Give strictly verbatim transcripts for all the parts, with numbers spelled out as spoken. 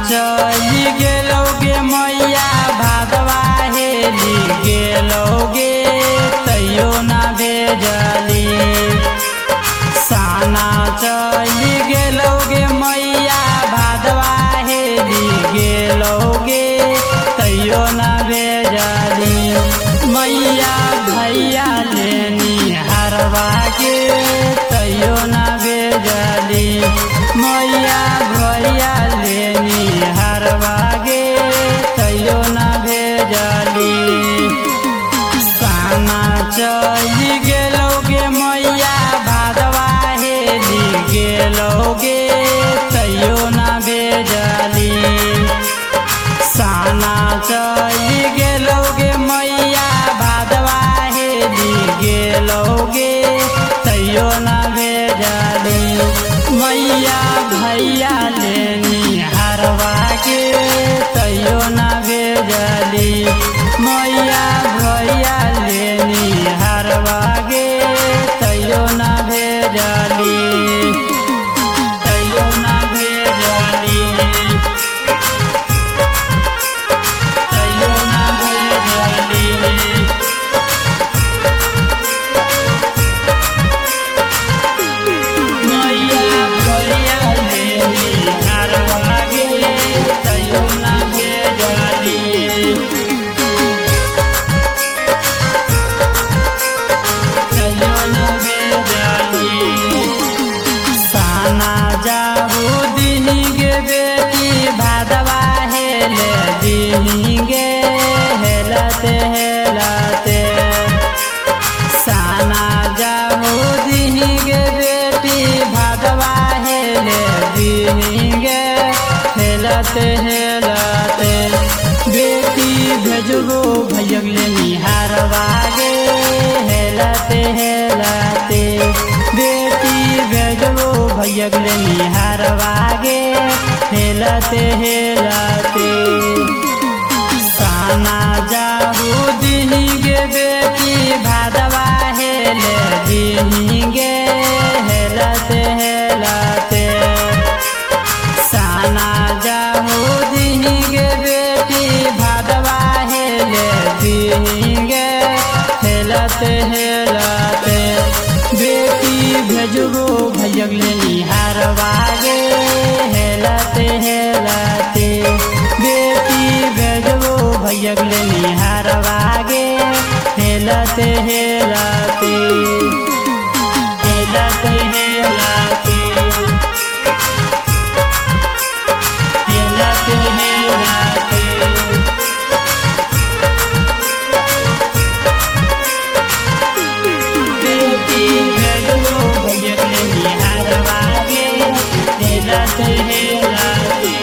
चली गेलोगे मैया भादवा हेली गेलोगे तैयो ना भेजली। साना चली गेलोगे मैया भादवा हेली गेलोगे तैयो ना भेजली। मैया भैया लेनी हरवा के तैयो ना भेजली। मैया भैया लेनी हरवा गे तैयो ना भेजली। साना चली गेलोगे मैया भादवा हेली गेलोगे तैयो ना भेजली। साना चली गेलोगे मैया भादवा हेली गेलोगे तैयो ना भेजली। मैया भैया लेनी हरवा के तैयो ना भेजली। मैया भैया लेनी हरवा गे तैयो ना भेजली। तैयो ना भेजली। तैयो ना भेजली। गे हेलते हेलते साना जाहू दिहिगे बेटी भादवा हेले दिहिगे हेलते हेलते। बेटी भेजबो भैया लेनी हरवा गे हेलते हेलते। बेटी भेजबो भैया लेनी हरवा गे हेलते हेलते। साना जाहू दिहिगे बेटी भादवा हेले दिहिगे हेलते हेलते। साना जाहू दिहिगे बेटी भादवा हेले दिहिगे हेलते हेलते। बेटी भेजबो भैया लेनी हरवा गे हेलते हेलते। बेटी भेजबो भैया लेनी हरवा गे हेलते हेलते। हेलते हेलते। हेलते हेलते। बेटी भेजबो भैया लेनी हरवा गे हेलते हेलते।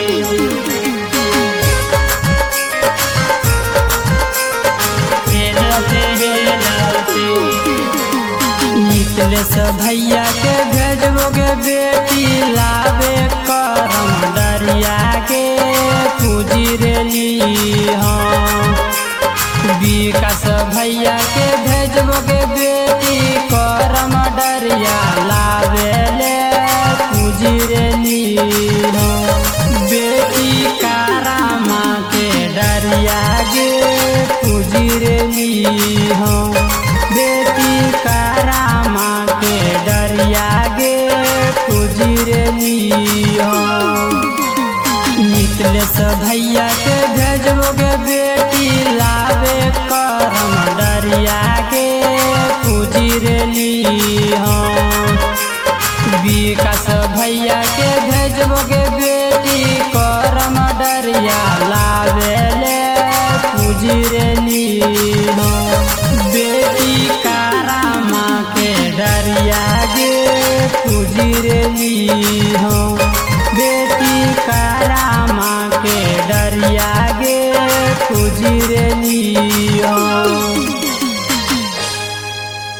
निकलेश भैया के भेजबोगे बेटी लावे करम डरिया के पूजी रेली। हाँ विकास भैया के भेजबोगे बेटी करम डरिया लावे ले पूजी रेली। हाँ बेटी कारामा के डरिया गे पूजी रेली। हाँ बेटी कारामा के डरिया गे पूजी रेली। हाँ निकलेश भैया के भेजबोगे बेटी लावे करम डरिया के पूजी रेली। हाँ विकास भैया के भेजबोगे बेटी करम डरिया लावे ले पूजी रेली। हाँ बेटी कारामा के डरिया गे पूजी रेली। हाँ बेटी कारामा के डरिया गे पूजी रेली। हाँ